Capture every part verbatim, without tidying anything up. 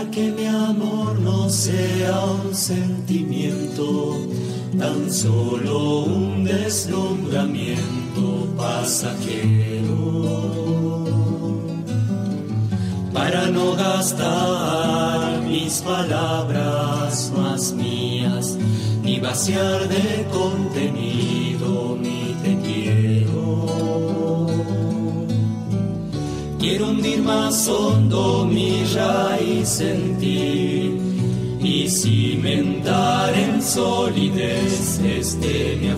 para que mi amor no sea un sentimiento, tan solo un deslumbramiento pasajero. Para no gastar mis palabras más mías, ni vaciar de contenido mi te quiero. Quiero hundir más hondo mi raíz en ti y cimentar en solidez este mi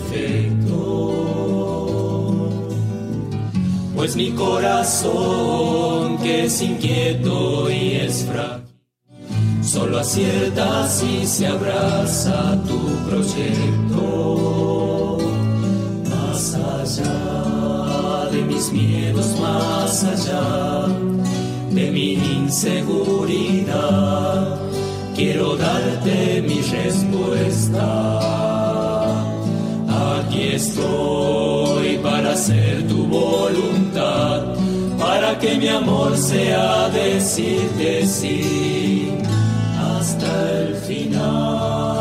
afecto. Pues mi corazón, que es inquieto y es frágil, solo acierta si se abraza tu proyecto. Más allá de mis miedos, más allá de mi inseguridad, quiero darte mi respuesta. Aquí estoy para hacer tu voluntad, para que mi amor sea decirte sí hasta el final.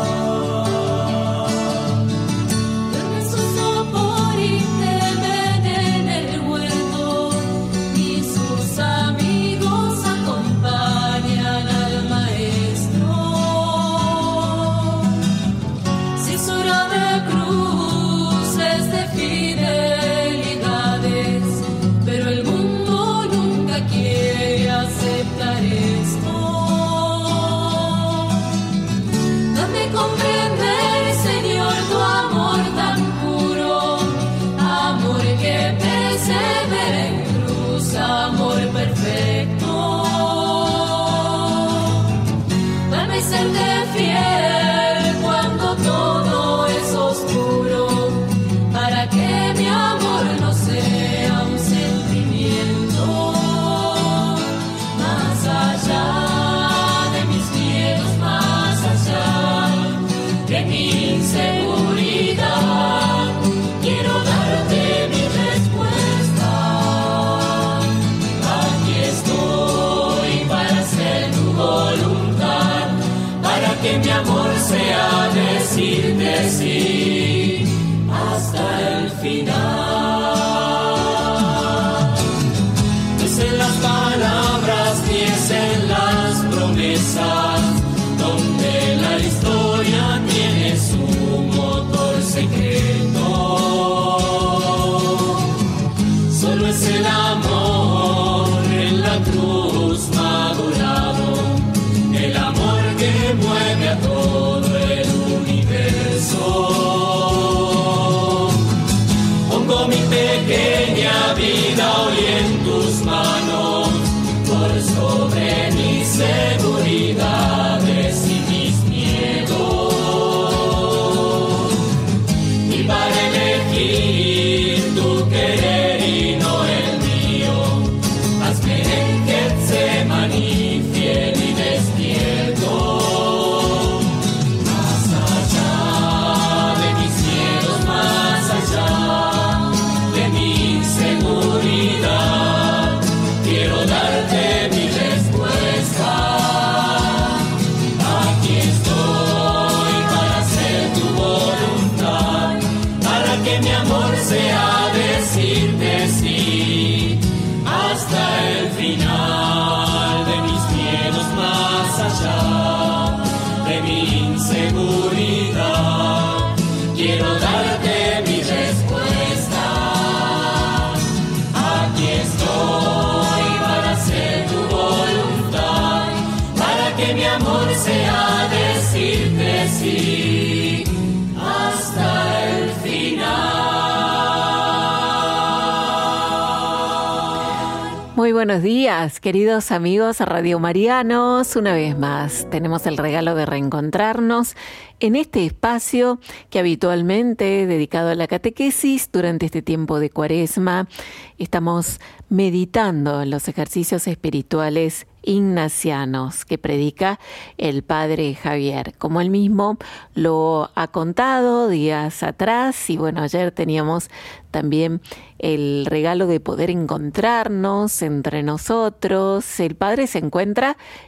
Sea decirte sí hasta el final. Es en las palabras ni es en las promesas donde la historia tiene su motor secreto. Solo es el amor en la cruz madurado, el amor que mueve a todo el universo. Pongo mi pequeña vida hoy en tus manos, por sobre mis seguridades y mis miedos. Y para elegir tu querer y no el mío, hazme en Getsemaní fiel y despierto. Sea decirte sí hasta el final de mis miedos, más allá de mi inseguridad. Quiero darte mi respuesta. Aquí estoy para hacer tu voluntad, para que mi amor sea decirte sí hasta el final. Muy buenos días, queridos amigos radiomarianos. Una vez más tenemos el regalo de reencontrarnos en este espacio que habitualmente dedicado a la catequesis durante este tiempo de Cuaresma. Estamos meditando en los ejercicios espirituales ignacianos que predica el Padre Javier, como él mismo lo ha contado días atrás. Y bueno, ayer teníamos también el regalo de poder encontrarnos entre nosotros. El Padre se encuentra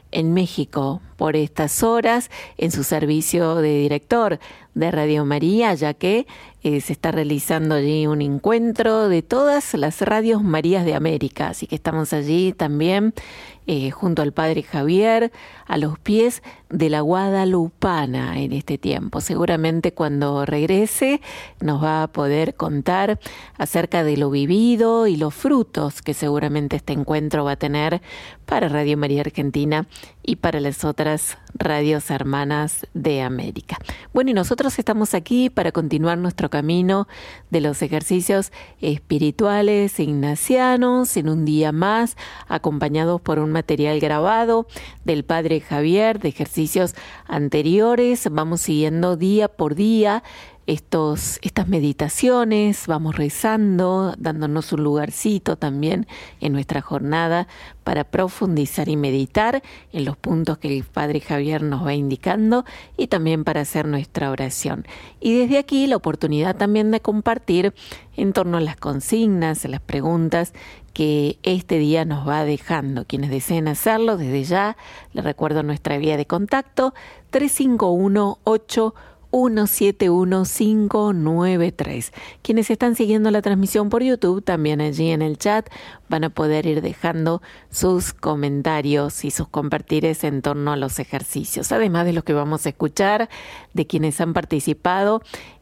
en México por estas horas en su servicio de director de Radio María, ya que eh, se está realizando allí un encuentro de todas las radios Marías de América, así que estamos allí también eh, junto al Padre Javier, a los pies de la Guadalupana en este tiempo. Seguramente cuando regrese nos va a poder contar acerca de lo vivido y los frutos que seguramente este encuentro va a tener para Radio María Argentina y para las otras radios hermanas de América. Bueno, y nosotros estamos aquí para continuar nuestro camino de los ejercicios espirituales ignacianos en un día más, acompañados por un material grabado del Padre Javier de ejercicios anteriores. Vamos siguiendo día por día Estos, estas meditaciones, vamos rezando, dándonos un lugarcito también en nuestra jornada para profundizar y meditar en los puntos que el Padre Javier nos va indicando y también para hacer nuestra oración. Y desde aquí la oportunidad también de compartir en torno a las consignas, a las preguntas que este día nos va dejando. Quienes deseen hacerlo, desde ya les recuerdo nuestra vía de contacto tres cinco uno ocho uno siete uno cinco nueve tres. Quienes están siguiendo la transmisión por YouTube, también allí en el chat van a poder ir dejando sus comentarios y sus compartires en torno a los ejercicios, además de los que vamos a escuchar de quienes han participado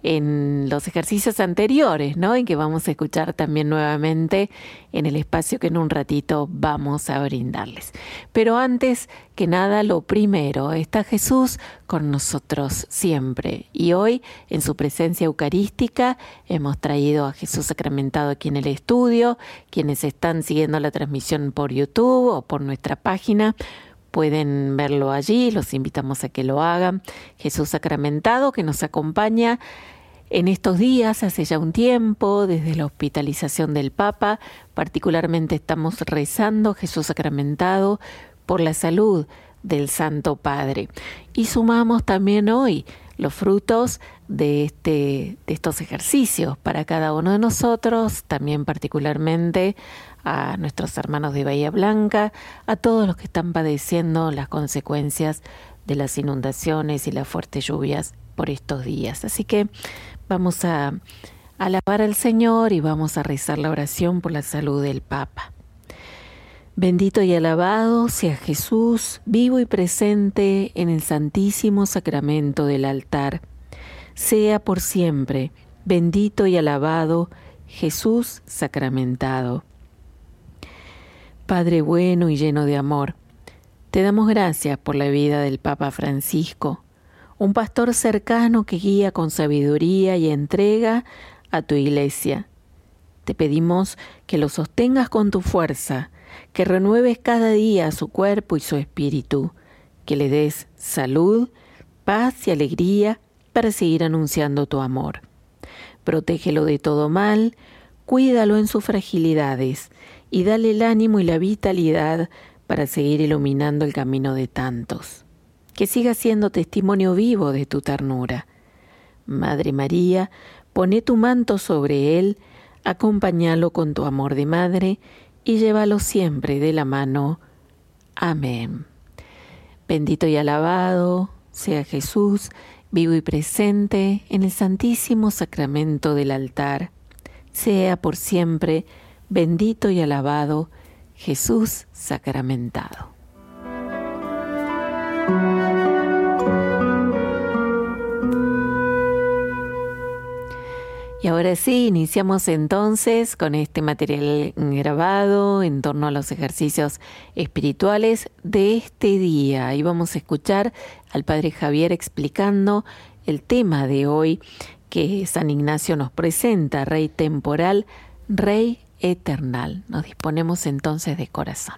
en los ejercicios anteriores, ¿no? Y que vamos a escuchar también nuevamente en el espacio que en un ratito vamos a brindarles. Pero antes que nada, lo primero, está Jesús con nosotros siempre. Y hoy, en su presencia eucarística, hemos traído a Jesús sacramentado aquí en el estudio. Quienes están siguiendo la transmisión por YouTube o por nuestra página, pueden verlo allí, los invitamos a que lo hagan. Jesús sacramentado que nos acompaña en estos días, hace ya un tiempo, desde la hospitalización del Papa. Particularmente estamos rezando Jesús sacramentado por la salud del Santo Padre. Y sumamos también hoy los frutos de, este, de estos ejercicios para cada uno de nosotros, también particularmente a nuestros hermanos de Bahía Blanca, a todos los que están padeciendo las consecuencias de las inundaciones y las fuertes lluvias por estos días. Así que vamos a alabar al Señor y vamos a rezar la oración por la salud del Papa. Bendito y alabado sea Jesús, vivo y presente en el Santísimo Sacramento del altar. Sea por siempre bendito y alabado Jesús sacramentado. Padre bueno y lleno de amor, te damos gracias por la vida del Papa Francisco, un pastor cercano que guía con sabiduría y entrega a tu Iglesia. Te pedimos que lo sostengas con tu fuerza, que renueves cada día su cuerpo y su espíritu, que le des salud, paz y alegría para seguir anunciando tu amor. Protégelo de todo mal, cuídalo en sus fragilidades y dale el ánimo y la vitalidad para seguir iluminando el camino de tantos. Que siga siendo testimonio vivo de tu ternura. Madre María, pone tu manto sobre él, acompáñalo con tu amor de madre y llévalo siempre de la mano. Amén. Bendito y alabado sea Jesús, vivo y presente en el Santísimo Sacramento del altar. Sea por siempre bendito y alabado Jesús sacramentado. Y ahora sí, iniciamos entonces con este material grabado en torno a los ejercicios espirituales de este día. Y vamos a escuchar al Padre Javier explicando el tema de hoy que San Ignacio nos presenta, Rey temporal, Rey eternal. Nos disponemos entonces de corazón.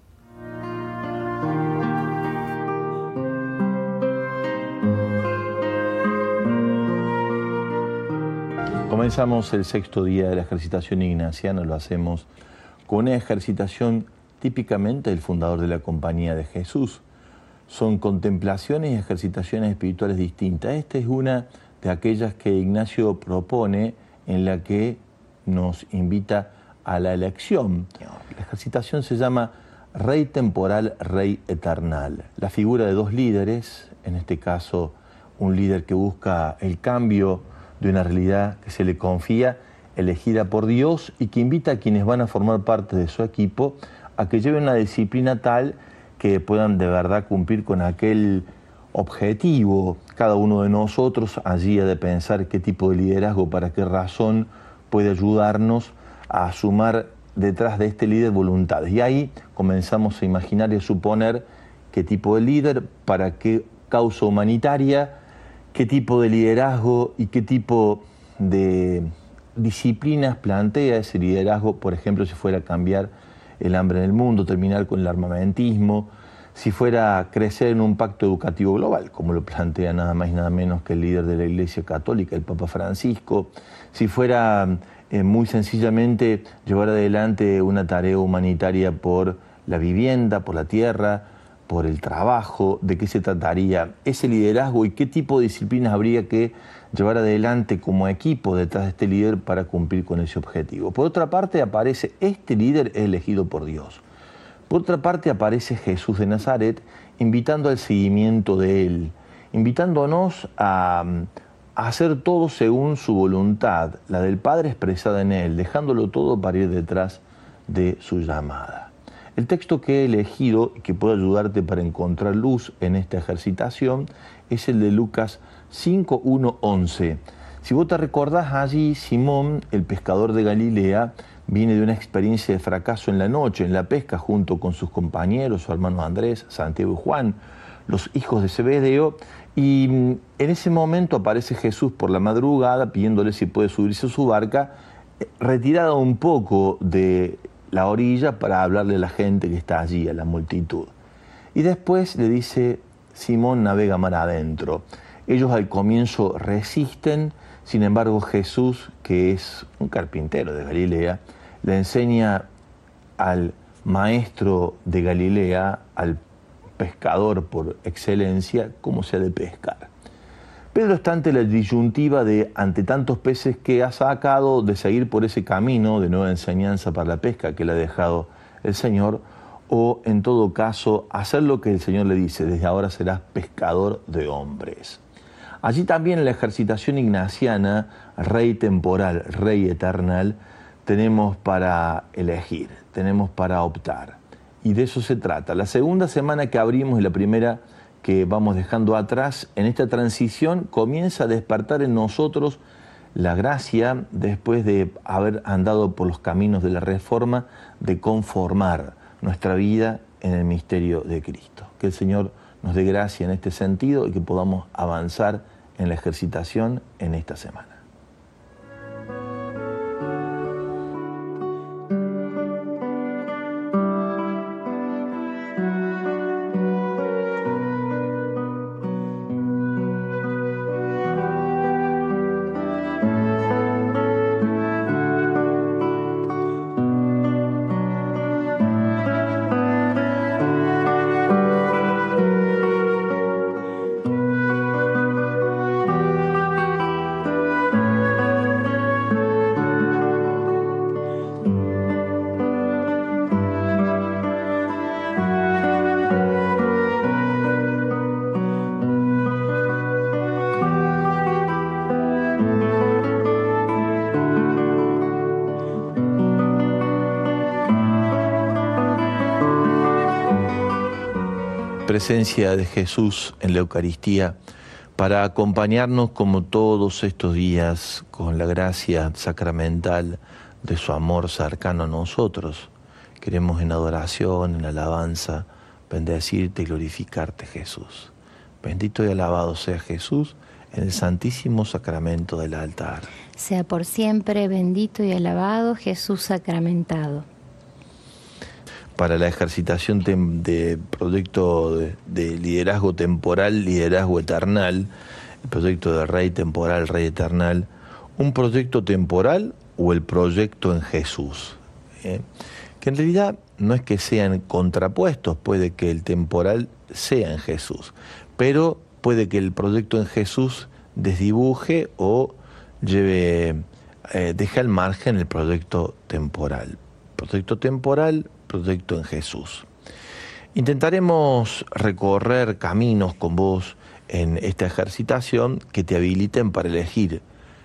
Comenzamos el sexto día de la ejercitación ignaciana, lo hacemos con una ejercitación típicamente del fundador de la Compañía de Jesús. Son contemplaciones y ejercitaciones espirituales distintas. Esta es una de aquellas que Ignacio propone en la que nos invita a la elección. La ejercitación se llama rey temporal, rey eternal. La figura de dos líderes, en este caso un líder que busca el cambio de una realidad que se le confía, elegida por Dios, y que invita a quienes van a formar parte de su equipo a que lleven una disciplina tal que puedan de verdad cumplir con aquel objetivo. Cada uno de nosotros allí ha de pensar qué tipo de liderazgo, para qué razón puede ayudarnos a sumar detrás de este líder voluntades. Y ahí comenzamos a imaginar y a suponer qué tipo de líder, para qué causa humanitaria, qué tipo de liderazgo y qué tipo de disciplinas plantea ese liderazgo. Por ejemplo, si fuera a cambiar el hambre en el mundo, terminar con el armamentismo, si fuera a crecer en un pacto educativo global, como lo plantea nada más y nada menos que el líder de la Iglesia Católica, el Papa Francisco, si fuera eh, muy sencillamente llevar adelante una tarea humanitaria por la vivienda, por la tierra, por el trabajo, ¿de qué se trataría ese liderazgo y qué tipo de disciplinas habría que llevar adelante como equipo detrás de este líder para cumplir con ese objetivo? Por otra parte, aparece este líder elegido por Dios. Por otra parte, aparece Jesús de Nazaret invitando al seguimiento de Él, invitándonos a, a hacer todo según su voluntad, la del Padre expresada en Él, dejándolo todo para ir detrás de su llamada. El texto que he elegido y que puede ayudarte para encontrar luz en esta ejercitación es el de Lucas cinco, uno, once. Si vos te recordás, allí Simón, el pescador de Galilea, viene de una experiencia de fracaso en la noche, en la pesca, junto con sus compañeros, su hermano Andrés, Santiago y Juan, los hijos de Zebedeo, y en ese momento aparece Jesús por la madrugada pidiéndole si puede subirse a su barca, retirada un poco de la orilla para hablarle a la gente que está allí, a la multitud. Y después le dice: Simón, navega mar adentro. Ellos al comienzo resisten, sin embargo Jesús, que es un carpintero de Galilea, le enseña al maestro de Galilea, al pescador por excelencia, cómo se ha de pescar. Pedro está ante la disyuntiva de, ante tantos peces que ha sacado, de seguir por ese camino de nueva enseñanza para la pesca que le ha dejado el Señor, o en todo caso hacer lo que el Señor le dice: desde ahora serás pescador de hombres. Allí también en la ejercitación ignaciana, rey temporal, rey eternal, tenemos para elegir, tenemos para optar. Y de eso se trata. La segunda semana que abrimos y la primera que vamos dejando atrás, en esta transición comienza a despertar en nosotros la gracia, después de haber andado por los caminos de la reforma, de conformar nuestra vida en el misterio de Cristo. Que el Señor nos dé gracia en este sentido y que podamos avanzar en la ejercitación en esta semana. Presencia de Jesús en la Eucaristía para acompañarnos como todos estos días con la gracia sacramental de su amor cercano a nosotros. Queremos en adoración, en alabanza, bendecirte y glorificarte, Jesús. Bendito y alabado sea Jesús en el santísimo sacramento del altar. Sea por siempre bendito y alabado Jesús sacramentado. Para la ejercitación de proyecto de, de liderazgo temporal, liderazgo eternal, el proyecto de Rey temporal, Rey eternal, un proyecto temporal o el proyecto en Jesús. ¿Eh? Que en realidad no es que sean contrapuestos, puede que el temporal sea en Jesús, pero puede que el proyecto en Jesús desdibuje o lleve, eh, deje al margen el proyecto temporal. Proyecto temporal, proyecto en Jesús. Intentaremos recorrer caminos con vos en esta ejercitación que te habiliten para elegir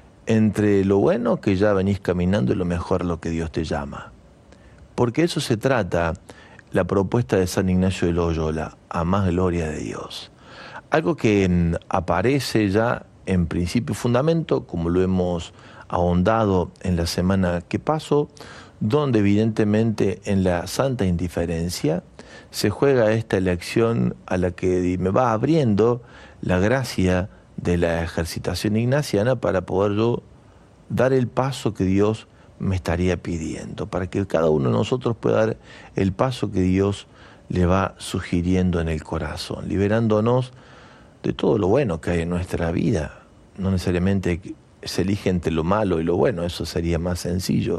entre lo bueno que ya venís caminando y lo mejor a lo que Dios te llama. Porque eso se trata la propuesta de San Ignacio de Loyola, a más gloria de Dios. Algo que aparece ya en principio y fundamento, como lo hemos ahondado en la semana que pasó, donde evidentemente en la santa indiferencia se juega esta elección a la que me va abriendo la gracia de la ejercitación ignaciana para poder yo dar el paso que Dios me estaría pidiendo, para que cada uno de nosotros pueda dar el paso que Dios le va sugiriendo en el corazón, liberándonos de todo lo bueno que hay en nuestra vida. No necesariamente se elige entre lo malo y lo bueno, eso sería más sencillo.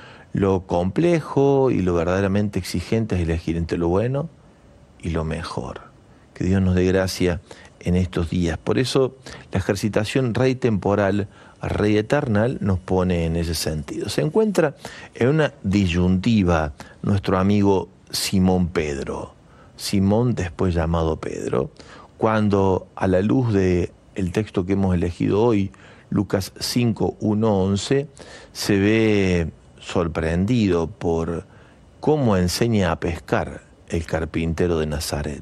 Lo complejo y lo verdaderamente exigente es elegir entre lo bueno y lo mejor. Que Dios nos dé gracia en estos días. Por eso la ejercitación Rey temporal, Rey eternal nos pone en ese sentido. Se encuentra en una disyuntiva nuestro amigo Simón Pedro, Simón después llamado Pedro, cuando a la luz del texto que hemos elegido hoy, Lucas cinco, uno, once, se ve sorprendido por cómo enseña a pescar el carpintero de Nazaret,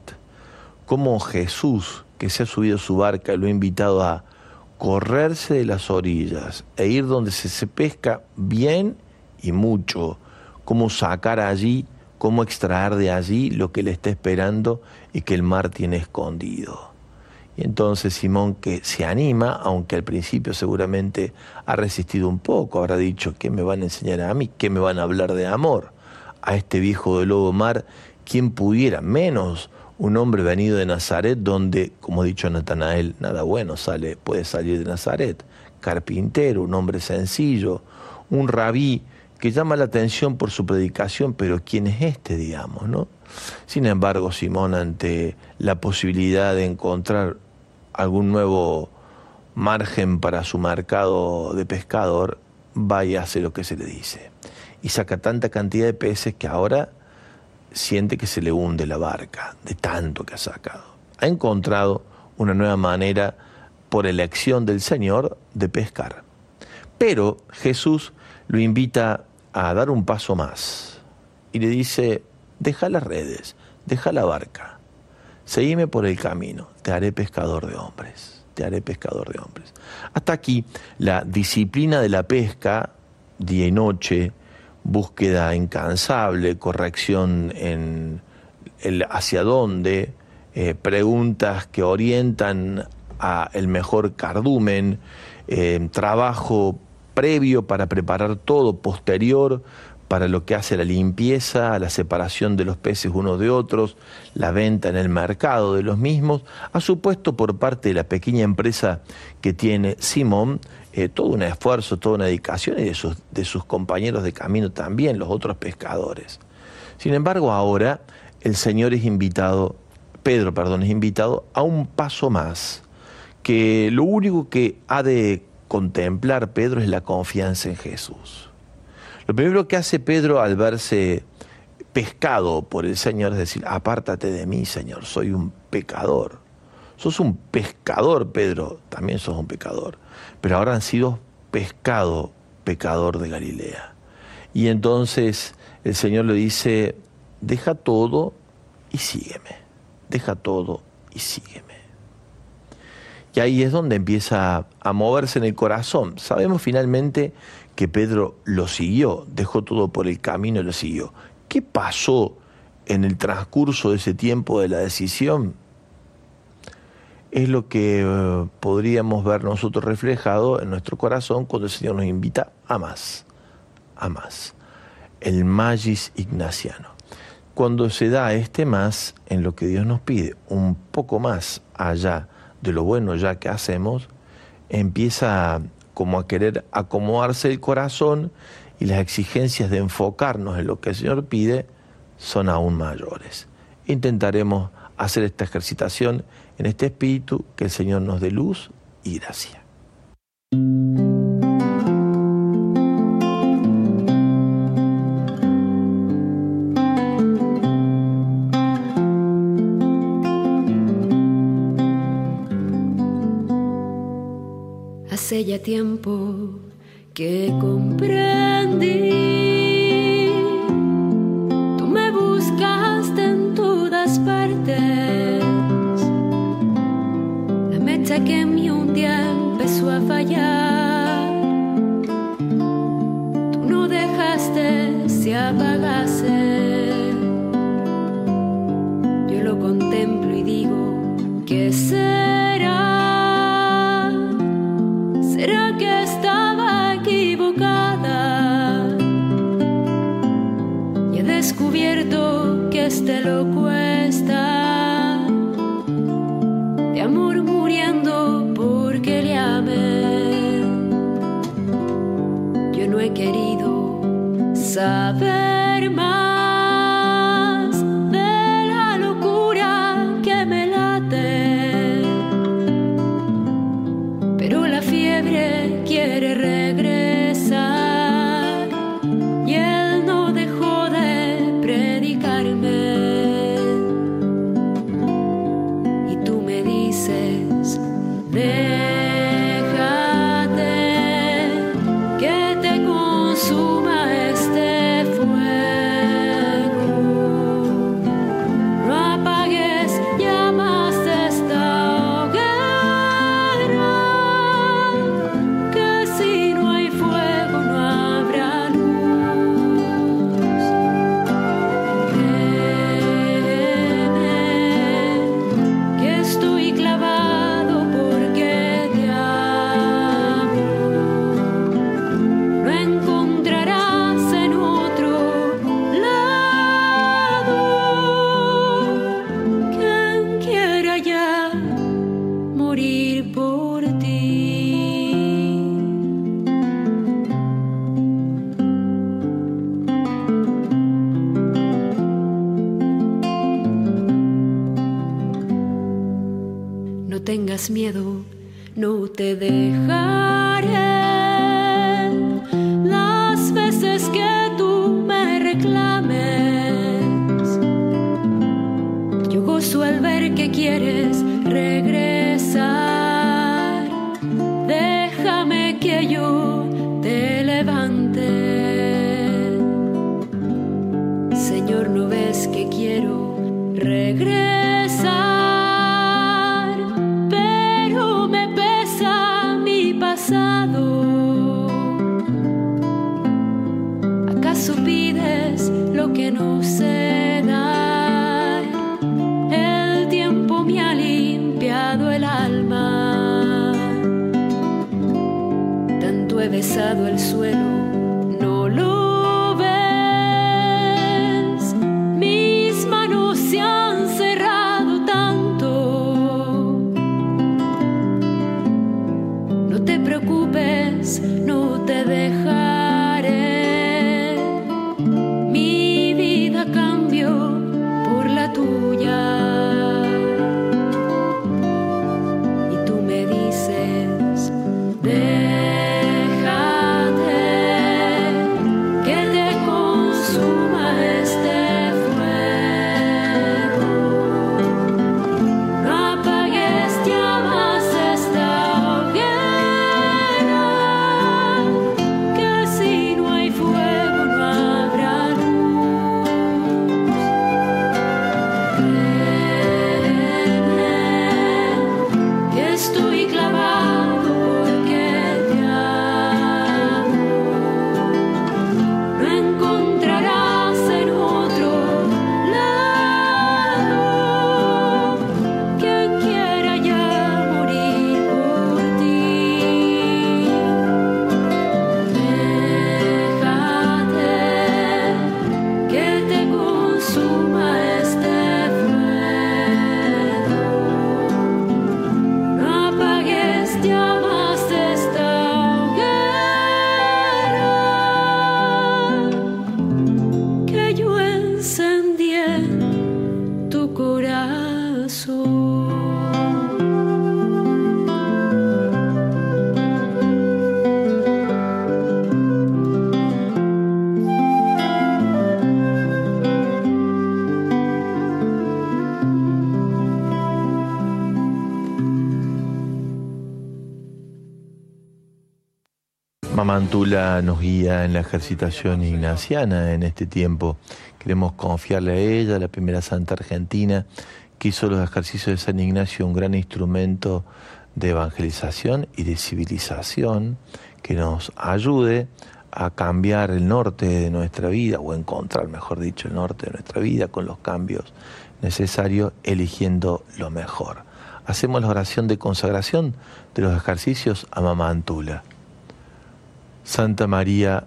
cómo Jesús, que se ha subido a su barca, lo ha invitado a correrse de las orillas e ir donde se, se pesca bien y mucho, cómo sacar allí, cómo extraer de allí lo que le está esperando y que el mar tiene escondido. Y entonces Simón, que se anima, aunque al principio seguramente ha resistido un poco, habrá dicho, ¿qué me van a enseñar a mí? ¿Qué me van a hablar de amor? A este viejo del lobo mar, ¿quién pudiera? Menos un hombre venido de Nazaret, donde, como ha dicho Natanael, nada bueno sale, puede salir de Nazaret. Carpintero, un hombre sencillo, un rabí que llama la atención por su predicación, pero ¿quién es este, digamos, no? Sin embargo, Simón, ante la posibilidad de encontrar algún nuevo margen para su mercado de pescador, va y hace lo que se le dice. Y saca tanta cantidad de peces que ahora siente que se le hunde la barca, de tanto que ha sacado. Ha encontrado una nueva manera, por elección del Señor, de pescar. Pero Jesús lo invita a dar un paso más y le dice, deja las redes, deja la barca, seguime por el camino, te haré pescador de hombres, te haré pescador de hombres. Hasta aquí la disciplina de la pesca, día y noche, búsqueda incansable, corrección en el hacia dónde, eh, preguntas que orientan a el mejor cardumen, eh, trabajo previo para preparar todo, posterior para lo que hace la limpieza, la separación de los peces unos de otros, la venta en el mercado de los mismos, ha supuesto por parte de la pequeña empresa que tiene Simón eh, todo un esfuerzo, toda una dedicación, y de sus, de sus compañeros de camino también, los otros pescadores. Sin embargo, ahora el Señor es invitado, Pedro, perdón, es invitado a un paso más, que lo único que ha de contemplar Pedro es la confianza en Jesús. Lo primero que hace Pedro al verse pescado por el Señor es decir, apártate de mí, Señor, soy un pecador. Sos un pescador, Pedro, también sos un pecador, pero ahora han sido pescado, pecador de Galilea. Y entonces el Señor le dice, deja todo y sígueme, deja todo y sígueme. Y ahí es donde empieza a moverse en el corazón. Sabemos finalmente que Pedro lo siguió, dejó todo por el camino y lo siguió. ¿Qué pasó en el transcurso de ese tiempo de la decisión? Es lo que eh, podríamos ver nosotros reflejado en nuestro corazón cuando el Señor nos invita a más, a más. El magis ignaciano. Cuando se da este más en lo que Dios nos pide, un poco más allá de lo bueno ya que hacemos, empieza como a querer acomodarse el corazón y las exigencias de enfocarnos en lo que el Señor pide son aún mayores. Intentaremos hacer esta ejercitación en este espíritu, que el Señor nos dé luz y gracia. Hace ya tiempo que comprendí, tú me buscaste en todas partes. La mecha que en mí un día empezó a fallar, tú no dejaste se apagase. Yo lo contemplo y digo, ¿qué será? ¿Será que estaba equivocada? Y he descubierto que este loco está de amor muriendo porque le amé. Yo no he querido saber más de la locura que me late, pero la fiebre quiere regresar y él no dejó de predicarme. Y tú me dices, déjate que te consuma este fuego, no apagues llamas de esta hoguera, que si no hay fuego no habrá luz. Créeme que estoy clavado porque te amo. No encontrarás en otro lado quien quiera ya morir por ti. No tengas miedo, no te dejaré las veces que tú me reclames. Yo gozo al ver que quieres regresar. Déjame que yo te levante. Señor, ¿no ves que quiero regresar? Pero me pesa mi pasado. ¿Acaso pides lo que no sé dar? El tiempo me ha limpiado el alma. Tanto he besado el suelo, no lo ves. Mis manos se han cerrado tanto. No te preocupes, no te dejaré. Mi vida cambió por la tuya. Y tú me dices, déjate que te consuma este fuego. No apagues llamas esta hoguera, que si no hay fuego no habrá luz. Créeme que estoy clavado porque te amo. No encontrarás en otro lado quien quiera ya morir por ti. Déjate que te consuma este fuego. No apagues llamas de esta hoguera que yo encendí en tu corazón. Mamá Antula nos guía en la ejercitación ignaciana en este tiempo. Queremos confiarle a ella, la primera santa argentina, que hizo los ejercicios de San Ignacio un gran instrumento de evangelización y de civilización, que nos ayude a cambiar el norte de nuestra vida, o encontrar, mejor dicho, el norte de nuestra vida con los cambios necesarios, eligiendo lo mejor. Hacemos la oración de consagración de los ejercicios a Mamá Antula. Santa María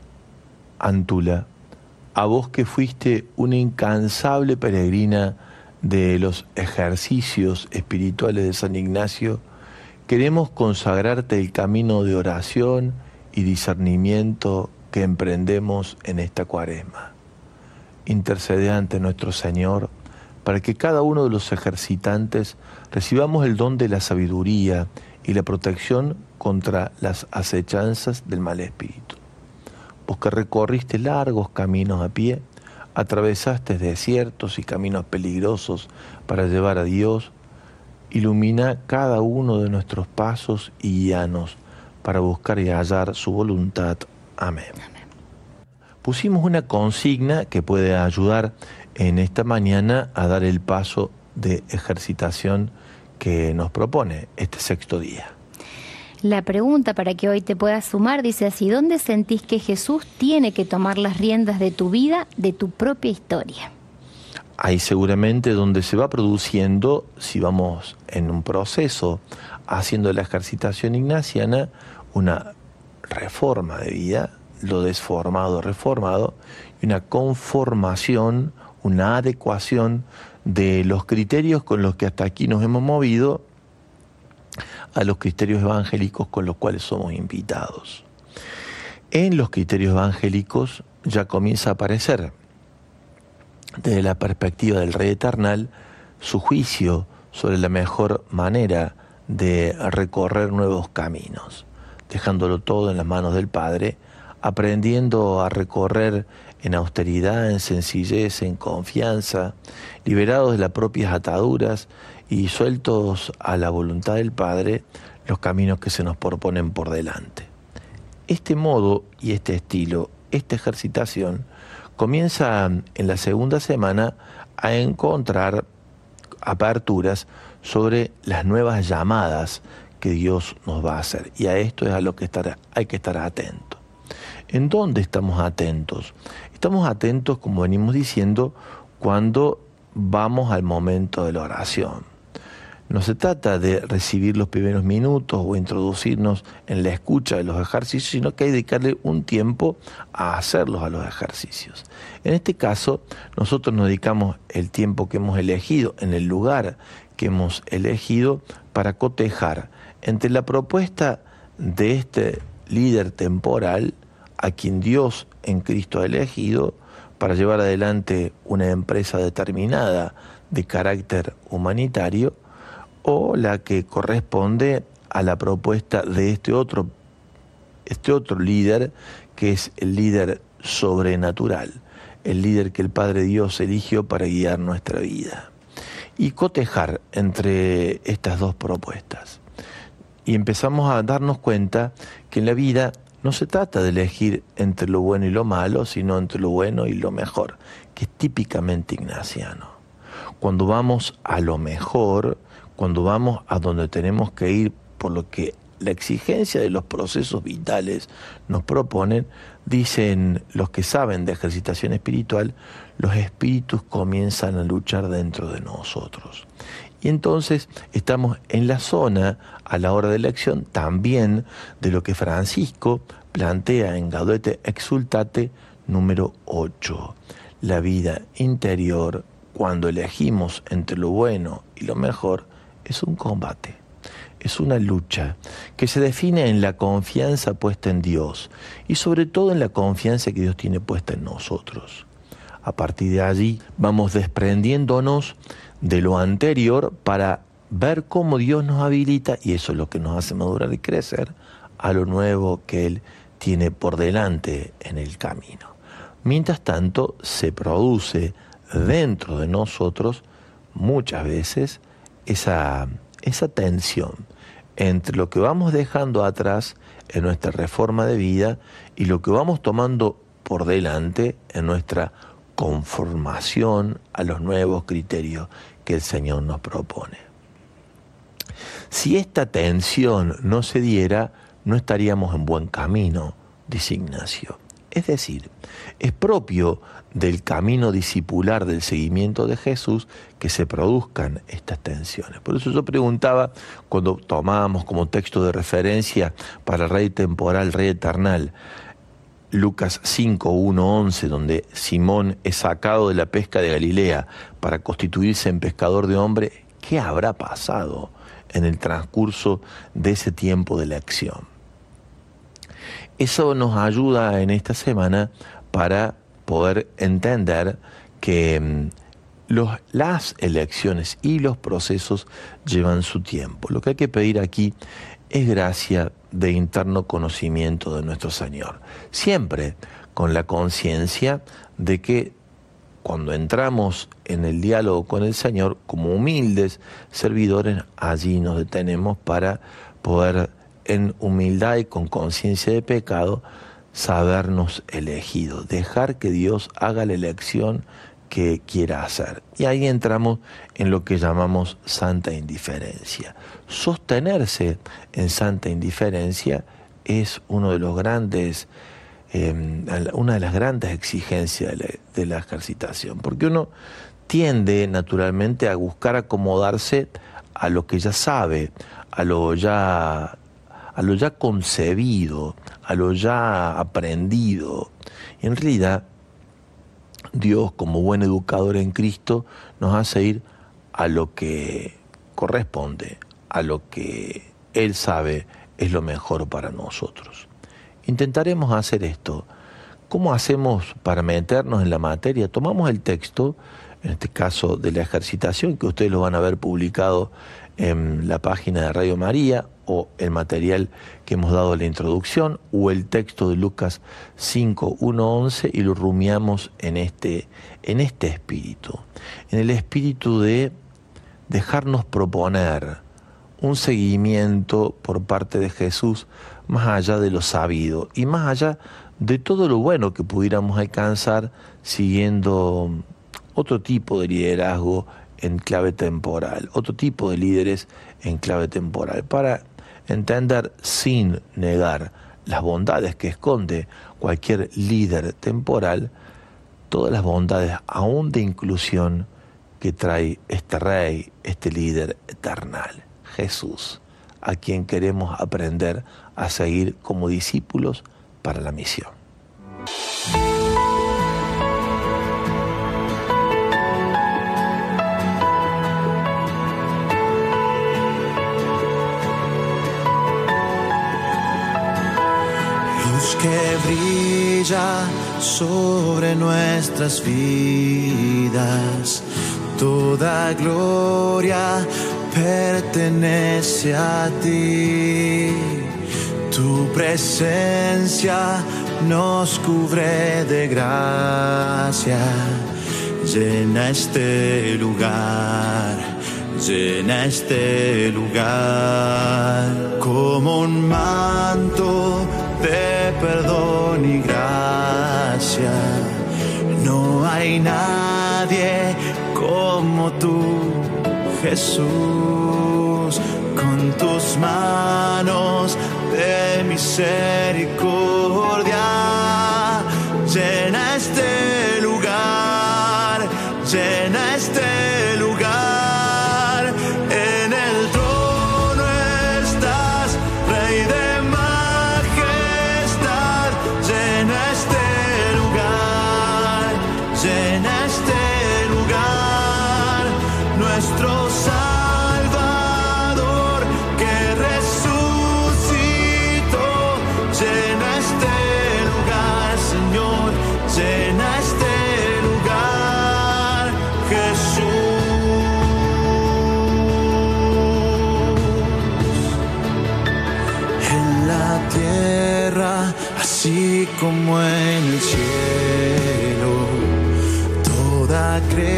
Antula, a vos que fuiste una incansable peregrina de los ejercicios espirituales de San Ignacio, queremos consagrarte el camino de oración y discernimiento que emprendemos en esta Cuaresma. Intercede ante nuestro Señor para que cada uno de los ejercitantes recibamos el don de la sabiduría y la protección contra las acechanzas del mal espíritu. Vos que recorriste largos caminos a pie, atravesaste desiertos y caminos peligrosos para llevar a Dios, ilumina cada uno de nuestros pasos y guíanos para buscar y hallar su voluntad. Amén. Amén. Pusimos una consigna que puede ayudar en esta mañana a dar el paso de ejercitación que nos propone este sexto día. La pregunta para que hoy te puedas sumar dice así: ¿dónde sentís que Jesús tiene que tomar las riendas de tu vida, de tu propia historia? Ahí seguramente donde se va produciendo, si vamos en un proceso haciendo la ejercitación ignaciana, una reforma de vida, lo desformado, reformado, y una conformación, una adecuación de los criterios con los que hasta aquí nos hemos movido a los criterios evangélicos con los cuales somos invitados. En los criterios evangélicos ya comienza a aparecer, desde la perspectiva del Rey Eternal, su juicio sobre la mejor manera de recorrer nuevos caminos, dejándolo todo en las manos del Padre, aprendiendo a recorrer en austeridad, en sencillez, en confianza, liberados de las propias ataduras y sueltos a la voluntad del Padre los caminos que se nos proponen por delante. Este modo y este estilo, esta ejercitación, comienza en la segunda semana a encontrar aperturas sobre las nuevas llamadas que Dios nos va a hacer. Y a esto es a lo que estar, hay que estar atentos. ¿En dónde estamos atentos? Estamos atentos, como venimos diciendo, cuando vamos al momento de la oración. No se trata de recibir los primeros minutos o introducirnos en la escucha de los ejercicios, sino que hay que dedicarle un tiempo a hacerlos a los ejercicios. En este caso, nosotros nos dedicamos el tiempo que hemos elegido, en el lugar que hemos elegido, para cotejar entre la propuesta de este líder temporal, a quien Dios en Cristo ha elegido, para llevar adelante una empresa determinada de carácter humanitario, o la que corresponde a la propuesta de este otro, este otro líder, que es el líder sobrenatural, el líder que el Padre Dios eligió para guiar nuestra vida. Y cotejar entre estas dos propuestas. Y empezamos a darnos cuenta que en la vida no se trata de elegir entre lo bueno y lo malo, sino entre lo bueno y lo mejor, que es típicamente ignaciano. Cuando vamos a lo mejor, cuando vamos a donde tenemos que ir por lo que la exigencia de los procesos vitales nos proponen, dicen los que saben de ejercitación espiritual, los espíritus comienzan a luchar dentro de nosotros. Y entonces estamos en la zona, a la hora de elección, también de lo que Francisco plantea en Gaudete Exsultate número ocho. La vida interior, cuando elegimos entre lo bueno y lo mejor, es un combate, es una lucha que se define en la confianza puesta en Dios y sobre todo en la confianza que Dios tiene puesta en nosotros. A partir de allí vamos desprendiéndonos de lo anterior para ver cómo Dios nos habilita, y eso es lo que nos hace madurar y crecer, a lo nuevo que Él tiene por delante en el camino. Mientras tanto, se produce dentro de nosotros muchas veces esa, esa tensión entre lo que vamos dejando atrás en nuestra reforma de vida y lo que vamos tomando por delante en nuestra conformación a los nuevos criterios que el Señor nos propone. Si esta tensión no se diera, no estaríamos en buen camino, dice Ignacio. Es decir, es propio del camino discipular del seguimiento de Jesús que se produzcan estas tensiones. Por eso yo preguntaba, cuando tomábamos como texto de referencia para el Rey temporal, Rey eternal, Lucas cinco, uno, once, donde Simón es sacado de la pesca de Galilea para constituirse en pescador de hombres, ¿qué habrá pasado en el transcurso de ese tiempo de elección? Eso nos ayuda en esta semana para poder entender que los, las elecciones y los procesos llevan su tiempo. Lo que hay que pedir aquí es gracia de interno conocimiento de nuestro Señor, siempre con la conciencia de que cuando entramos en el diálogo con el Señor, como humildes servidores, allí nos detenemos para poder, en humildad y con conciencia de pecado, sabernos elegidos, dejar que Dios haga la elección que quiera hacer. Y ahí entramos en lo que llamamos santa indiferencia. Sostenerse en santa indiferencia es uno de los grandes, eh, una de las grandes exigencias de la, de la ejercitación, porque uno tiende naturalmente a buscar acomodarse a lo que ya sabe, a lo ya, a lo ya concebido, a lo ya aprendido. Y en realidad, Dios, como buen educador en Cristo, nos hace ir a lo que corresponde, a lo que Él sabe es lo mejor para nosotros. Intentaremos hacer esto. ¿Cómo hacemos para meternos en la materia? Tomamos el texto, en este caso de la ejercitación, que ustedes lo van a ver publicado en la página de Radio María, o el material que hemos dado en la introducción, o el texto de Lucas cinco, uno, once, y lo rumiamos en este, en este espíritu, en el espíritu de dejarnos proponer un seguimiento por parte de Jesús más allá de lo sabido y más allá de todo lo bueno que pudiéramos alcanzar siguiendo otro tipo de liderazgo en clave temporal, otro tipo de líderes en clave temporal, para entender sin negar las bondades que esconde cualquier líder temporal, todas las bondades aún de inclusión que trae este Rey, este líder eternal, Jesús, a quien queremos aprender a seguir como discípulos para la misión. Luz que brilla sobre nuestras vidas, toda gloria pertenece a ti. Tu presencia nos cubre de gracia, llena este lugar, llena este lugar como un manto de perdón y gracia. No hay nadie como tú, Jesús, con tus manos de misericordia. Llena este lugar, llena este lugar. En el trono estás, Rey de majestad. Llena este lugar, llena este lugar. Nuestro Salvador que resucitó. Llena este lugar, Señor, llena este lugar, Jesús. En la tierra, así como en el cielo, toda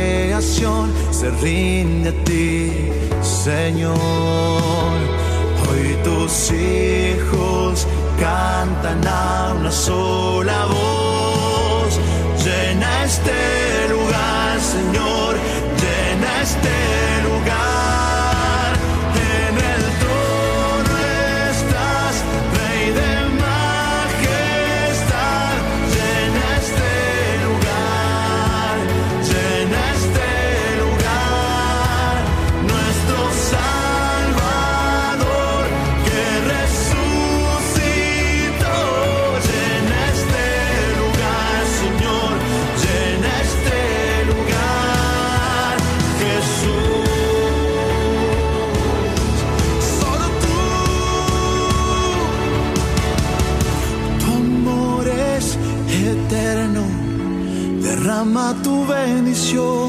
creación se rinde a ti, Señor. Hoy tus hijos cantan a una sola voz. Llena este lugar, Señor, llena este lugar. En el trono estás, Rey de majestad. Llena este lugar, llena este lugar. Nuestro Salvador que resucitó. Llena este lugar, Señor, llena este lugar. Jesús, solo tú. Tu amor es eterno, derrama tu bendición.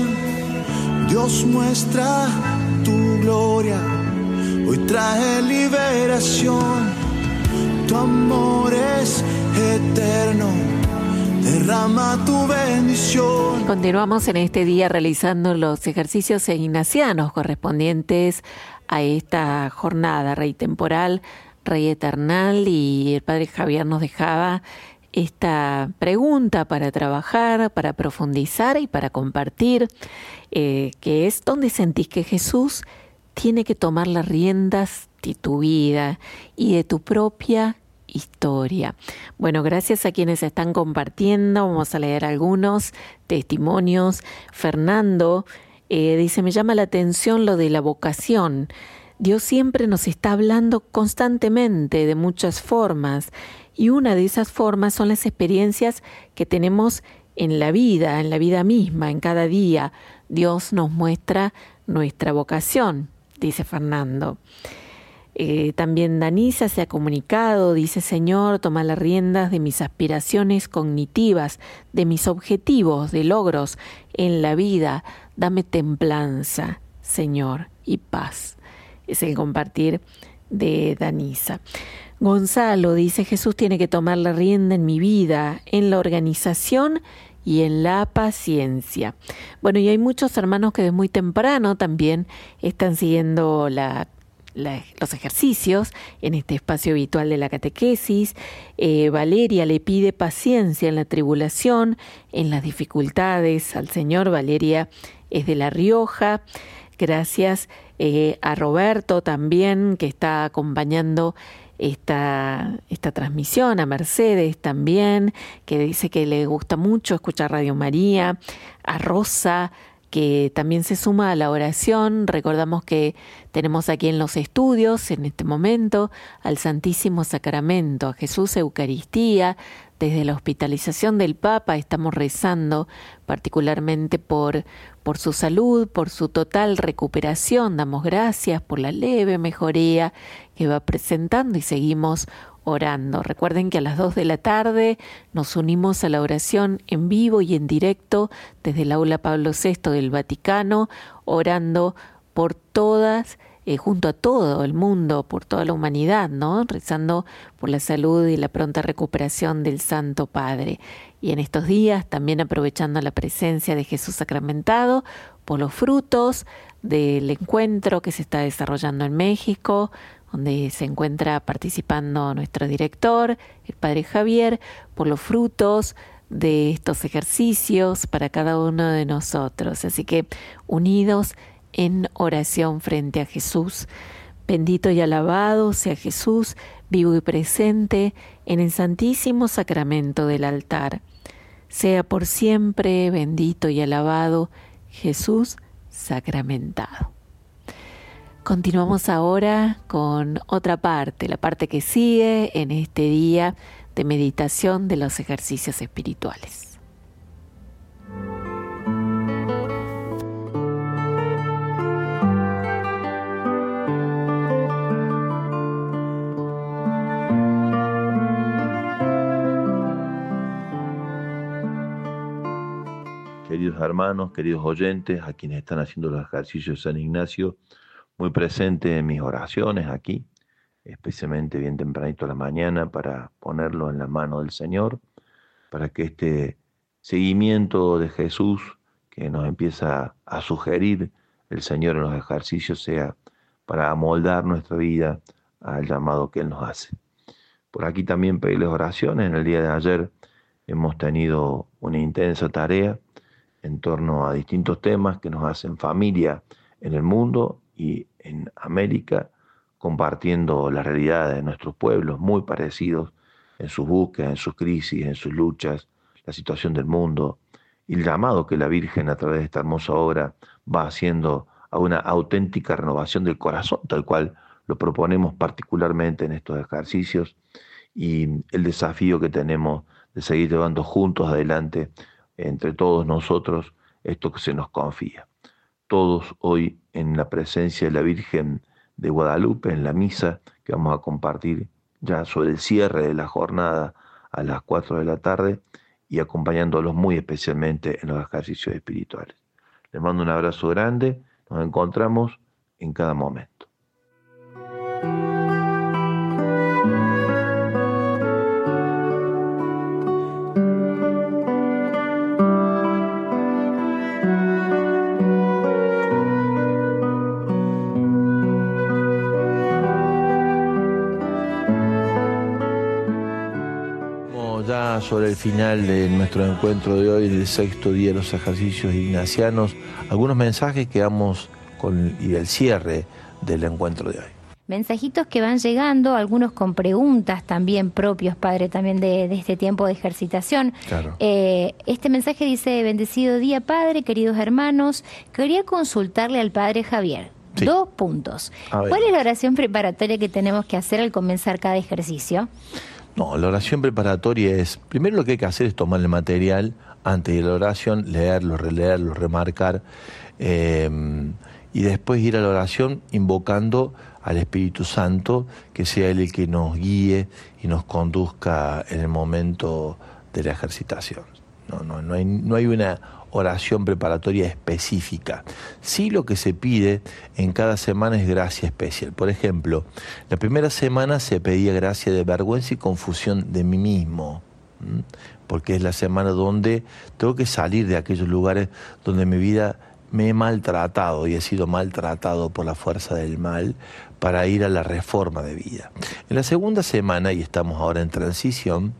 Dios muestra tu gloria, hoy trae liberación. Tu amor es eterno, derrama tu bendición. Continuamos en este día realizando los ejercicios ignacianos correspondientes a esta jornada, Rey temporal, Rey eternal, y el Padre Javier nos dejaba esta pregunta para trabajar, para profundizar y para compartir, eh, que es: ¿dónde sentís que Jesús tiene que tomar las riendas de tu vida y de tu propia historia? Bueno, gracias a quienes están compartiendo. Vamos a leer algunos testimonios. Fernando eh, dice: me llama la atención lo de la vocación. Dios siempre nos está hablando constantemente de muchas formas, y una de esas formas son las experiencias que tenemos en la vida, en la vida misma, en cada día. Dios nos muestra nuestra vocación, dice Fernando. Eh, también Danisa se ha comunicado, dice: Señor, toma las riendas de mis aspiraciones cognitivas, de mis objetivos, de logros en la vida. Dame templanza, Señor, y paz. Es el compartir de Danisa. Gonzalo dice: Jesús tiene que tomar la rienda en mi vida, en la organización y en la paciencia. Bueno, y hay muchos hermanos que desde muy temprano también están siguiendo la La, los ejercicios en este espacio habitual de la catequesis. Eh, Valeria le pide paciencia en la tribulación, en las dificultades al Señor. Valeria es de La Rioja. Gracias eh, a Roberto también, que está acompañando esta, esta transmisión, a Mercedes también, que dice que le gusta mucho escuchar Radio María, a Rosa, que también se suma a la oración. Recordamos que tenemos aquí en los estudios, en este momento, al Santísimo Sacramento, a Jesús Eucaristía. Desde la hospitalización del Papa estamos rezando particularmente por, por su salud, por su total recuperación. Damos gracias por la leve mejoría que va presentando y seguimos orando. Recuerden que a las dos de la tarde nos unimos a la oración en vivo y en directo desde el Aula Pablo sexto del Vaticano, orando por todas, eh, junto a todo el mundo, por toda la humanidad, ¿no? Rezando por la salud y la pronta recuperación del Santo Padre. Y en estos días también aprovechando la presencia de Jesús sacramentado, por los frutos del encuentro que se está desarrollando en México, donde se encuentra participando nuestro director, el Padre Javier, por los frutos de estos ejercicios para cada uno de nosotros. Así que unidos en oración frente a Jesús. Bendito y alabado sea Jesús, vivo y presente en el Santísimo Sacramento del altar. Sea por siempre bendito y alabado Jesús sacramentado. Continuamos ahora con otra parte, la parte que sigue en este día de meditación de los ejercicios espirituales. Queridos hermanos, queridos oyentes, a quienes están haciendo los ejercicios de San Ignacio, muy presente en mis oraciones aquí, especialmente bien tempranito a la mañana, para ponerlo en la mano del Señor, para que este seguimiento de Jesús que nos empieza a sugerir el Señor en los ejercicios sea para amoldar nuestra vida al llamado que Él nos hace. Por aquí también pedirles oraciones. En el día de ayer hemos tenido una intensa tarea en torno a distintos temas que nos hacen familia en el mundo y en América, compartiendo la realidad de nuestros pueblos muy parecidos en sus búsquedas, en sus crisis, en sus luchas, la situación del mundo y el llamado que la Virgen a través de esta hermosa obra va haciendo a una auténtica renovación del corazón, tal cual lo proponemos particularmente en estos ejercicios, y el desafío que tenemos de seguir llevando juntos adelante entre todos nosotros esto que se nos confía. Todos hoy en la presencia de la Virgen de Guadalupe, en la misa que vamos a compartir ya sobre el cierre de la jornada a las cuatro de la tarde, y acompañándolos muy especialmente en los ejercicios espirituales. Les mando un abrazo grande, nos encontramos en cada momento. Sobre el final de nuestro encuentro de hoy, del sexto día de los ejercicios ignacianos, algunos mensajes que vamos con y el cierre del encuentro de hoy. Mensajitos que van llegando, algunos con preguntas también propios, Padre, también de, de este tiempo de ejercitación. Claro. Eh, este mensaje dice: bendecido día, Padre, queridos hermanos, quería consultarle al Padre Javier. Sí. Dos puntos. ¿Cuál es la oración preparatoria que tenemos que hacer al comenzar cada ejercicio? No, la oración preparatoria es, primero lo que hay que hacer es tomar el material antes de la oración, leerlo, releerlo, remarcar, eh, y después ir a la oración invocando al Espíritu Santo, que sea Él el que nos guíe y nos conduzca en el momento de la ejercitación. No, no, no hay, no hay una oración preparatoria específica. Sí, lo que se pide en cada semana es gracia especial. Por ejemplo, la primera semana se pedía gracia de vergüenza y confusión de mí mismo, ¿m? porque es la semana donde tengo que salir de aquellos lugares donde mi vida me he maltratado y he sido maltratado por la fuerza del mal, para ir a la reforma de vida. En la segunda semana, y estamos ahora en transición,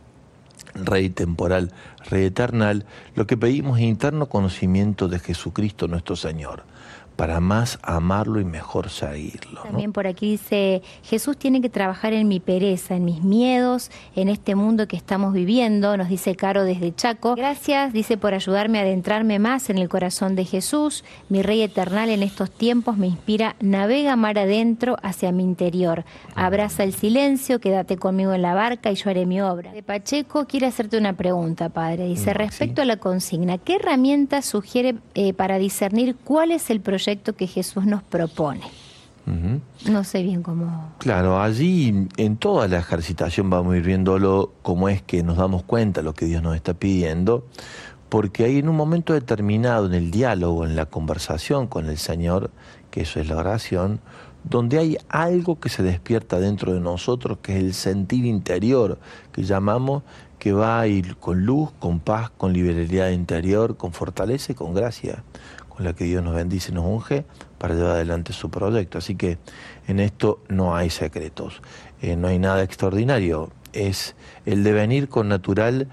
Rey temporal, Rey eternal, lo que pedimos es interno conocimiento de Jesucristo nuestro Señor, para más amarlo y mejor seguirlo, ¿no? También por aquí dice: Jesús tiene que trabajar en mi pereza, en mis miedos, en este mundo que estamos viviendo, nos dice Caro desde Chaco. Gracias, dice, por ayudarme a adentrarme más en el corazón de Jesús. Mi Rey eternal en estos tiempos me inspira: navega mar adentro hacia mi interior. Abraza el silencio, quédate conmigo en la barca y yo haré mi obra. De Pacheco quiere hacerte una pregunta, Padre. Dice, respecto ¿sí? a la consigna, ¿qué herramientas sugiere eh, para discernir cuál es el proyecto que Jesús nos propone? Uh-huh. No sé bien cómo... Claro, allí en toda la ejercitación vamos a ir viéndolo, cómo es que nos damos cuenta de lo que Dios nos está pidiendo, porque hay en un momento determinado, en el diálogo, en la conversación con el Señor, que eso es la oración, donde hay algo que se despierta dentro de nosotros, que es el sentir interior, que llamamos, que va a ir con luz, con paz, con liberalidad interior, con fortaleza y con gracia, con la que Dios nos bendice y nos unge para llevar adelante su proyecto. Así que en esto no hay secretos, eh, no hay nada extraordinario. Es el devenir con natural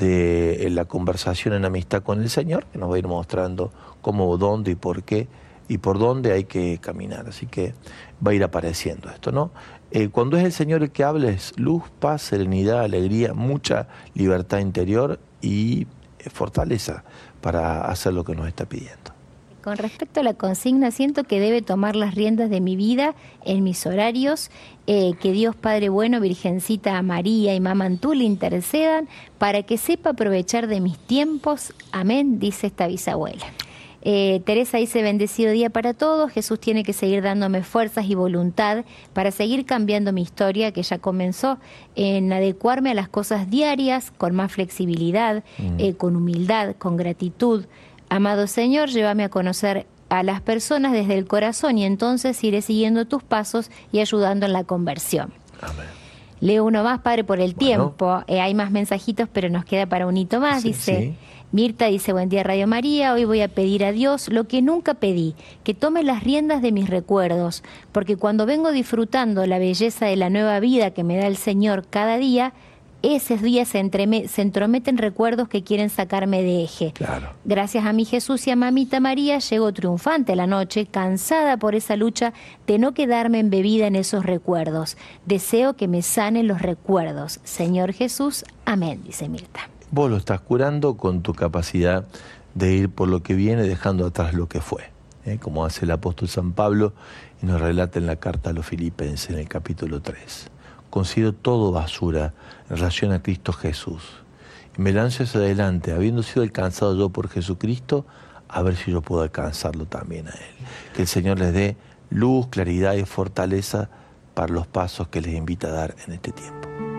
de la conversación en amistad con el Señor, que nos va a ir mostrando cómo, dónde y por qué y por dónde hay que caminar. Así que va a ir apareciendo esto, ¿no? Eh, cuando es el Señor el que habla, es luz, paz, serenidad, alegría, mucha libertad interior y eh, fortaleza para hacer lo que nos está pidiendo. Con respecto a la consigna, siento que debe tomar las riendas de mi vida en mis horarios, eh, que Dios Padre Bueno, Virgencita María y Mamantú le intercedan para que sepa aprovechar de mis tiempos. Amén, dice esta bisabuela. Eh, Teresa dice, bendecido día para todos. Jesús tiene que seguir dándome fuerzas y voluntad para seguir cambiando mi historia, que ya comenzó, en adecuarme a las cosas diarias con más flexibilidad, mm. eh, con humildad, con gratitud. Amado Señor, llévame a conocer a las personas desde el corazón y entonces iré siguiendo tus pasos y ayudando en la conversión. Amén. Leo uno más, Padre, por el bueno. tiempo. Eh, hay más mensajitos, pero nos queda para un hito más. Sí, dice, sí. Mirta dice, buen día Radio María, hoy voy a pedir a Dios lo que nunca pedí, que tome las riendas de mis recuerdos, porque cuando vengo disfrutando la belleza de la nueva vida que me da el Señor cada día, esos días se, entreme, se entrometen recuerdos que quieren sacarme de eje. Claro. Gracias a mi Jesús y a mamita María, llego triunfante a la noche, cansada por esa lucha de no quedarme embebida en esos recuerdos. Deseo que me sanen los recuerdos. Señor Jesús, amén, dice Mirta. Vos lo estás curando con tu capacidad de ir por lo que viene, dejando atrás lo que fue, ¿eh? Como hace el apóstol San Pablo y nos relata en la carta a los Filipenses en el capítulo tres. Considero todo basura en relación a Cristo Jesús y me lanzo hacia adelante, habiendo sido alcanzado yo por Jesucristo, a ver si yo puedo alcanzarlo también a Él. Que el Señor les dé luz, claridad y fortaleza para los pasos que les invita a dar en este tiempo.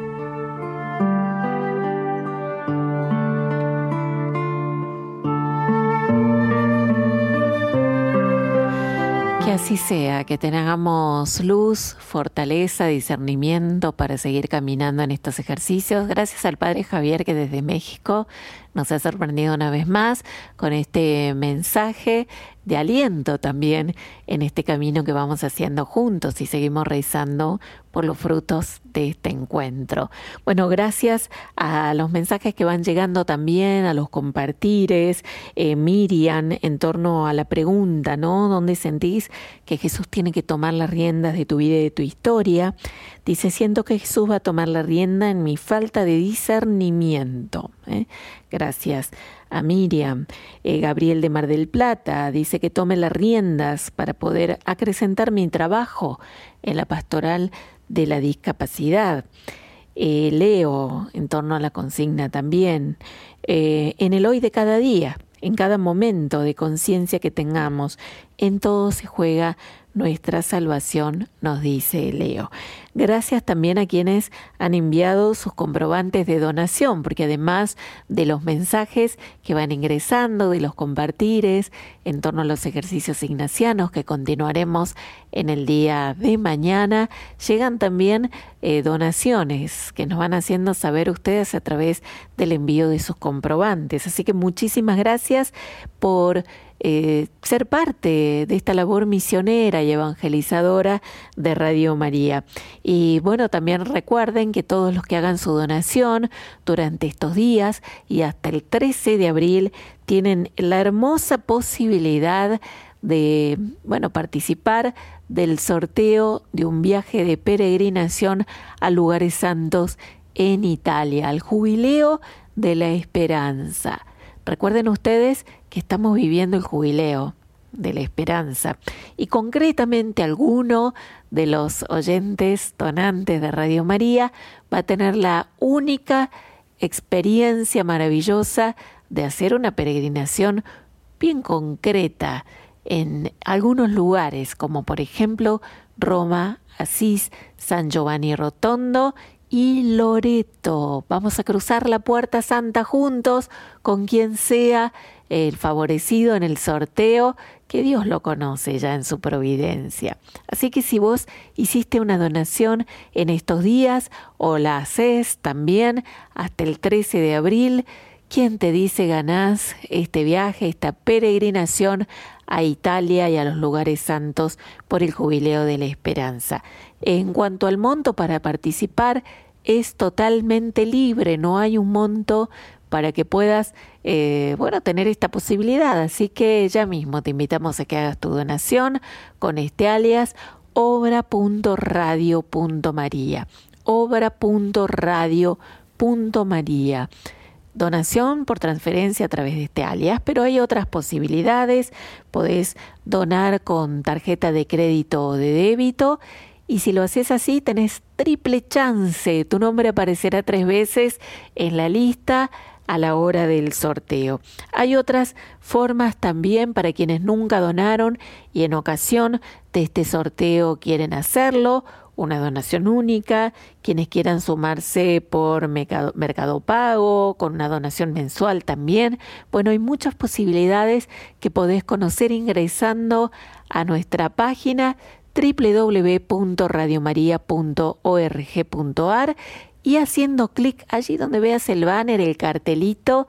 Que así sea, que tengamos luz, fortaleza, discernimiento para seguir caminando en estos ejercicios. Gracias al Padre Javier, que desde México nos ha sorprendido una vez más con este mensaje de aliento también en este camino que vamos haciendo juntos y seguimos rezando por los frutos de este encuentro. Bueno, gracias a los mensajes que van llegando también, a los compartires, eh, Miriam, en torno a la pregunta, ¿no? ¿Dónde sentís que Jesús tiene que tomar las riendas de tu vida y de tu historia? Dice, siento que Jesús va a tomar la rienda en mi falta de discernimiento. ¿eh? Gracias a Miriam. Eh, Gabriel de Mar del Plata dice que tome las riendas para poder acrecentar mi trabajo en la pastoral de la discapacidad. Eh, Leo, en torno a la consigna también, eh, en el hoy de cada día, en cada momento de conciencia que tengamos, en todo se juega nuestra salvación, nos dice Leo. Gracias también a quienes han enviado sus comprobantes de donación, porque además de los mensajes que van ingresando, de los compartires en torno a los ejercicios ignacianos que continuaremos en el día de mañana, llegan también eh, donaciones que nos van haciendo saber ustedes a través del envío de sus comprobantes. Así que muchísimas gracias por Eh, ser parte de esta labor misionera y evangelizadora de Radio María. Y bueno, también recuerden que todos los que hagan su donación durante estos días y hasta el trece de abril tienen la hermosa posibilidad de, bueno, participar del sorteo de un viaje de peregrinación a lugares santos en Italia, al Jubileo de la Esperanza. Recuerden ustedes que estamos viviendo el Jubileo de la Esperanza y concretamente alguno de los oyentes donantes de Radio María va a tener la única experiencia maravillosa de hacer una peregrinación bien concreta en algunos lugares, como por ejemplo Roma, Asís, San Giovanni Rotondo y Loreto. Vamos a cruzar la Puerta Santa juntos con quien sea el favorecido en el sorteo, que Dios lo conoce ya en su providencia. Así que si vos hiciste una donación en estos días o la hacés también hasta el trece de abril, ¿quién te dice ganás este viaje, esta peregrinación a Italia y a los lugares santos por el Jubileo de la Esperanza? En cuanto al monto para participar, es totalmente libre, no hay un monto para que puedas eh, bueno, tener esta posibilidad. Así que ya mismo te invitamos a que hagas tu donación con este alias obra punto radio punto maría. obra punto radio punto maría. Donación por transferencia a través de este alias, pero hay otras posibilidades. Podés donar con tarjeta de crédito o de débito. Y si lo haces así, tenés triple chance. Tu nombre aparecerá tres veces en la lista a la hora del sorteo. Hay otras formas también para quienes nunca donaron y en ocasión de este sorteo quieren hacerlo. Una donación única, quienes quieran sumarse por Mercado, Mercado Pago, con una donación mensual también. Bueno, hay muchas posibilidades que podés conocer ingresando a nuestra página doble u doble u doble u punto radio maría punto org punto a r y haciendo clic allí donde veas el banner, el cartelito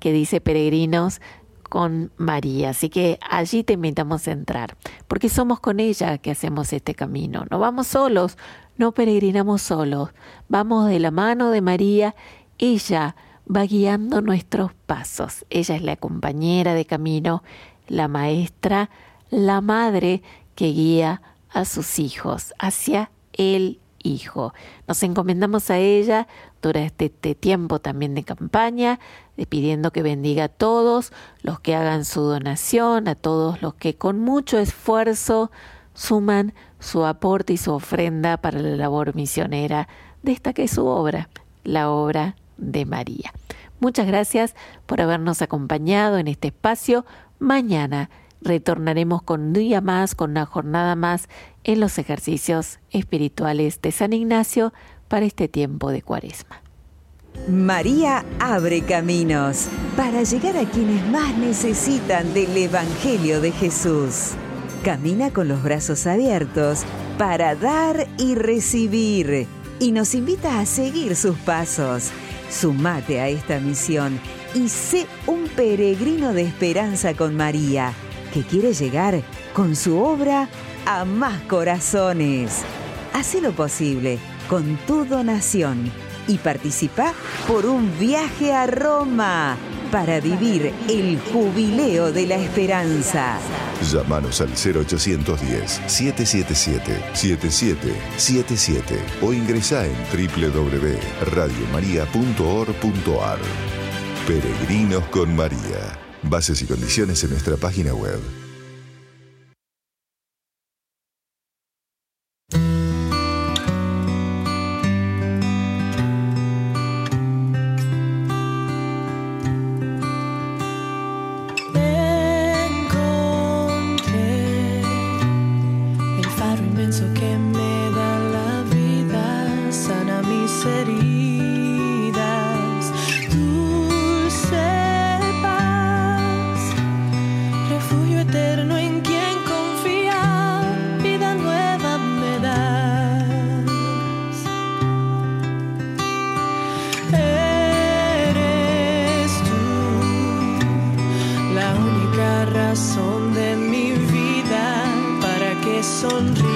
que dice Peregrinos con María. Así que allí te invitamos a entrar, porque somos con ella que hacemos este camino. No vamos solos, no peregrinamos solos, vamos de la mano de María. Ella va guiando nuestros pasos. Ella es la compañera de camino, la maestra, la madre que guía a sus hijos hacia el Hijo. Nos encomendamos a ella durante este tiempo también de campaña, pidiendo que bendiga a todos los que hagan su donación, a todos los que con mucho esfuerzo suman su aporte y su ofrenda para la labor misionera de esta que es su obra, la obra de María. Muchas gracias por habernos acompañado en este espacio. Mañana retornaremos con un día más, con una jornada más en los ejercicios espirituales de San Ignacio para este tiempo de Cuaresma. María abre caminos para llegar a quienes más necesitan del Evangelio de Jesús. Camina con los brazos abiertos para dar y recibir y nos invita a seguir sus pasos. Sumate a esta misión y sé un peregrino de esperanza con María, que quiere llegar con su obra a más corazones. Haz lo posible con tu donación y participa por un viaje a Roma para vivir el jubileo de la esperanza. Llámanos al cero ochocientos diez, setecientos setenta y siete, setenta y siete setenta y siete o ingresá en doble u doble u doble u punto radio maría punto org punto a r. Peregrinos con María. Bases y condiciones en nuestra página web. Razón de mi vida para que sonríe.